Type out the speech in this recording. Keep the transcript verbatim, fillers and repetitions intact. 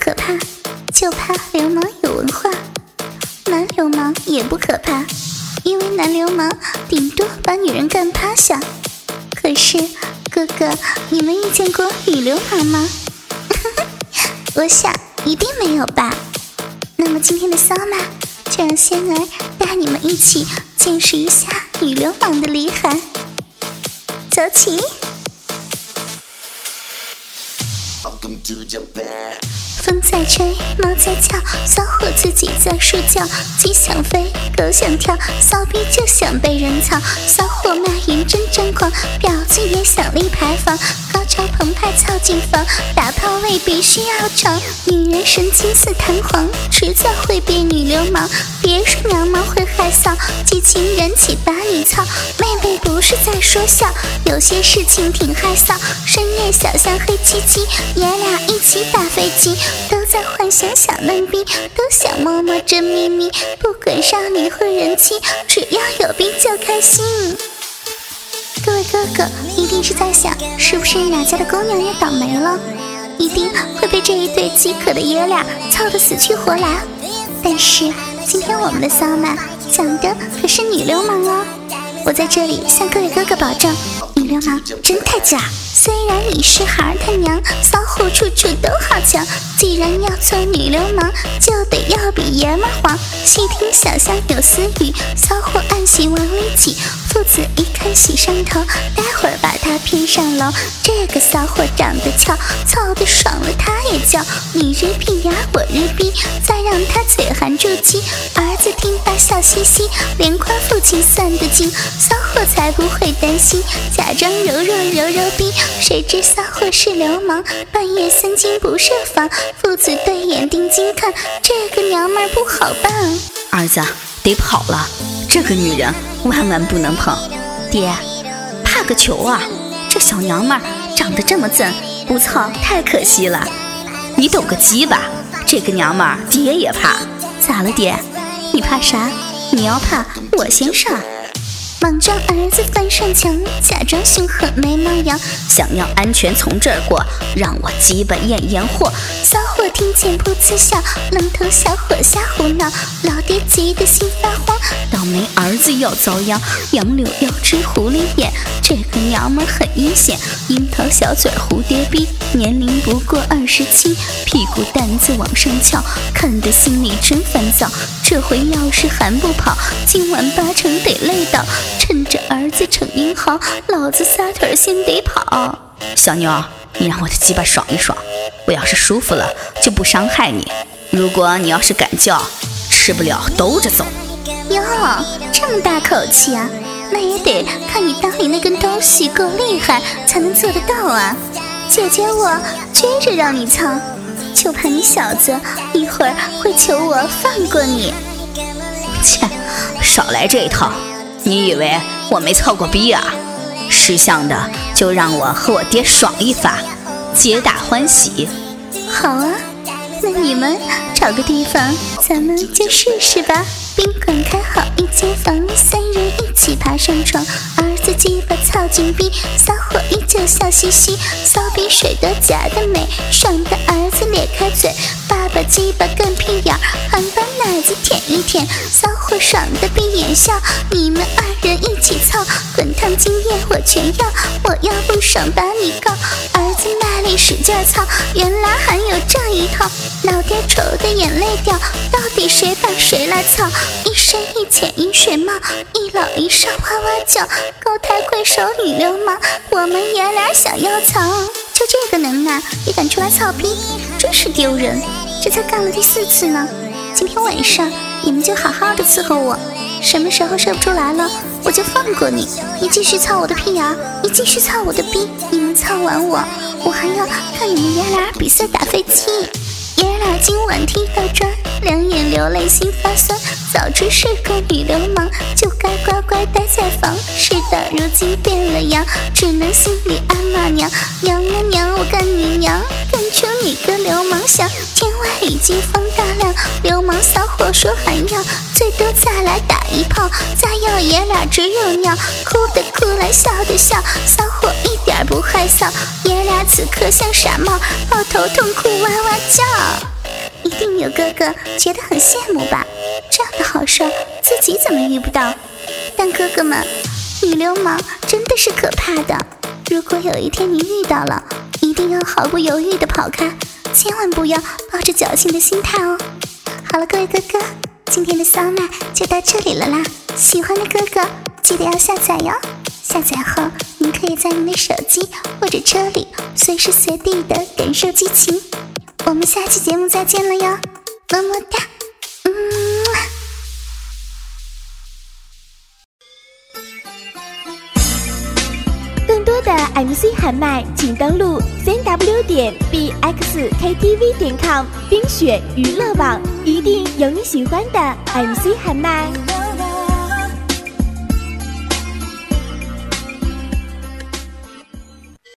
可怕，就怕流氓有文化。男流氓也不可怕，因为男流氓顶多把女人干趴下。可是哥哥，你们遇见过女流氓吗？我想一定没有吧。那么今天的骚嘛，就让仙儿带你们一起见识一下女流氓的厉害。走起！风在吹，猫在叫，骚货自己在睡觉，鸡想飞，狗想跳，骚逼就想被人操，骚货卖淫真张狂，婊子也想立牌坊，高潮澎湃操进房，打炮未必需要床，女人神经似弹簧，迟早会变女流氓，别说娘们会害臊，激情燃起把你操，妹妹不是在说笑，有些事情挺害臊，深夜小巷黑漆漆，爷俩一起打飞机，都在幻想小嫩逼，都想摸摸真咪咪，不管少女或人妻，只要有逼就开心。各位哥哥一定是在想，是不是哪家的姑娘也倒霉了，一定会被这一对饥渴的爷俩操得死去活来。但是今天我们的骚嘛讲的可是女流氓哦，我在这里向各位哥哥保证，女流氓真太假。虽然你是孩儿他娘，骚货处处都好强，既然要做女流氓，就得要比爷们黄。细听小巷有私语，骚货暗喜往里挤，父子一看喜上头，待会儿把他骗上楼。这个骚货长得俏，操得爽了他也叫，你日屁呀我日逼，再让他嘴含住鸡。儿子听罢笑嘻嘻，连夸父亲算得精，骚货才不会担心，假装柔弱柔柔逼。谁知骚货是流氓，半夜三更不设防，父子对眼定睛看，这个娘们儿不好办。 儿子得跑了，这个女人万万不能碰。爹，怕个球啊，这小娘们儿长得这么正，不操太可惜了。你抖个鸡吧，这个娘们儿爹也怕。咋了爹？你怕啥？你要怕我先上。 莽撞儿子翻上墙，假装凶狠眉毛扬， 想要安全从这儿过，让我鸡巴验验货。 骚货听见噗呲笑，愣头小伙瞎胡闹，老爹急得心发慌， 倒霉儿子要遭殃，杨柳要吃狐狸眼，这个娘们很阴险，樱桃小嘴蝴蝶逼，年龄不过二十七，屁股蛋子往上翘，看得心里真烦躁，这回要是还不跑，今晚八成得累倒，趁着儿子逞英豪，老子撒腿先得跑。小妞，你让我的鸡巴爽一爽，我要是舒服了就不伤害你，如果你要是敢叫，吃不了兜着走。 哟，这么大口气啊，那也得看你裆里那根东西够厉害才能做得到啊。姐姐我撅着让你操，就怕你小子一会儿会求我放过你。 切，少来这一套，你以为我没操过逼啊？识相的就让我和我爹爽一发，皆大欢喜。 好啊，那你们找个地方，咱们就试试吧。宾馆开好一间房，三人一起爬上床，儿子鸡巴操进逼，骚货依旧笑嘻嘻，骚逼水都夹得美，爽的儿子咧开嘴，爸爸鸡巴更屁眼，还把奶子舔一舔，骚货爽的闭眼笑，你们二人一起操，滚烫经验我全要，我要不爽把你告。儿子卖力使劲操，原来还有这一套，老爹愁的眼泪掉，到底谁把谁来操？一深一浅一水帽，一老一少哇哇叫，高抬贵手女流氓，我们爷俩想要操，就这个能耐也敢出来操逼，真是丢人。这才干了第四次呢，今天晚上你们就好好的伺候我，什么时候射不出来了我就放过你，你继续操我的屁眼，你继续操我的逼，你们操完我，我还要看你们爷俩比赛打飞机。爷俩今晚踢到砖，两眼流泪心发酸，早知是个女流氓，就该乖乖待在房。事到如今变了样，只能心里暗骂娘，娘啊娘，我干你娘，干出你个流氓相。天外已经放大亮，流氓骚货说还要，最多再来打一炮，再要爷俩只有尿，哭的哭来笑的笑，骚货一点不害臊，爷俩此刻像傻帽，抱头痛哭哇哇叫。 一定有哥哥觉得很羡慕吧？这样的好事自己怎么遇不到？但哥哥们，女流氓真的是可怕的。如果有一天你遇到了，一定要毫不犹豫地跑开，千万不要抱着侥幸的心态哦。好了，各位哥哥，今天的骚麦就到这里了啦。喜欢的哥哥记得要下载哟。下载后，您可以在您的手机或者车里随时随地的感受激情。我们下期节目再见了哟，么么哒，嗯。 更多的 M C 喊麦，请登录三 W 点 B X K T V 点 com 冰雪娱乐网，一定有你喜欢的 M C 喊麦。